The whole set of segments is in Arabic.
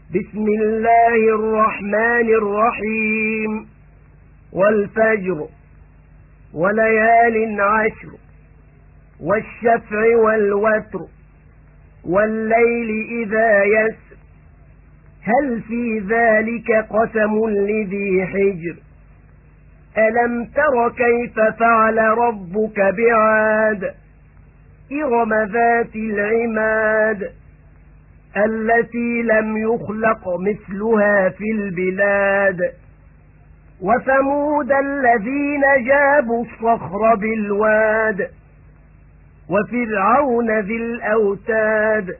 بسم الله الرحمن الرحيم والفجر وليال عشر والشفع والوتر والليل إذا يسر هل في ذلك قسم لذي حجر ألم تر كيف فعل ربك بعاد إرم ذات العماد التي لم يخلق مثلها في البلاد وثمود الذين جابوا الصخر بالواد وفرعون ذي الأوتاد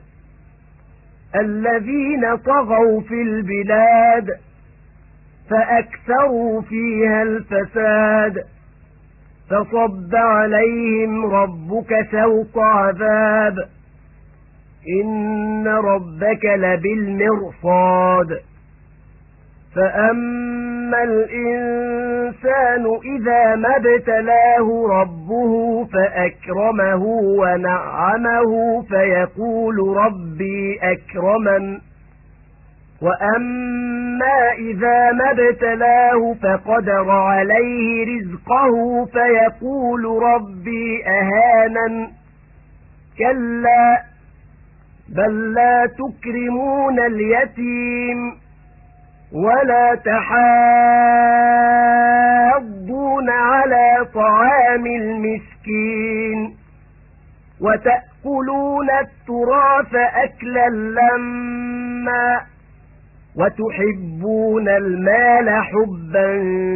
الذين طغوا في البلاد فأكثروا فيها الفساد فصب عليهم ربك سوط عذاب إن ربك لبالمرصاد فأما الإنسان إذا ما ابتلاه ربه فأكرمه ونعمه فيقول ربي أكرمن وأما إذا ما ابتلاه فقدر عليه رزقه فيقول ربي أهانن كلا بل لا تكرمون اليتيم ولا تحاضون على طعام المسكين وتأكلون التراث أكلا لما وتحبون المال حبا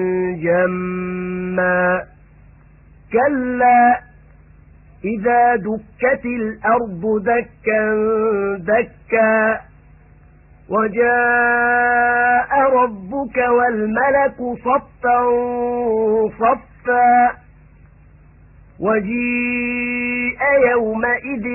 جما كلا إذا دكت الأرض دكا دكا وجاء ربك والملك صفا صفا وجيء يومئذ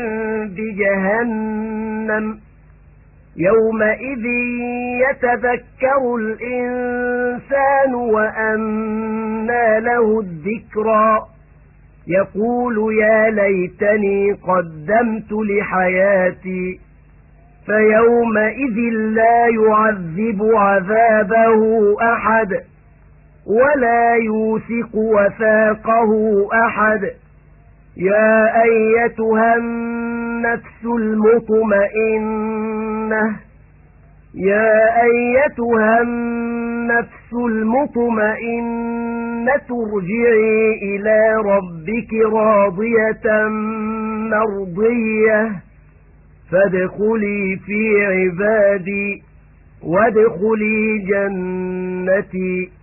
بجهنم يومئذ يتذكر الإنسان وأنى له الذكرى يقول يا ليتني قدمت لحياتي فيومئذ لا يعذب عذابه أحد ولا يوثق وثاقه أحد يا أيتها النفس المطمئنة ارجعي إلى ربك راضية مرضية فادخلي في عبادي وادخلي جنتي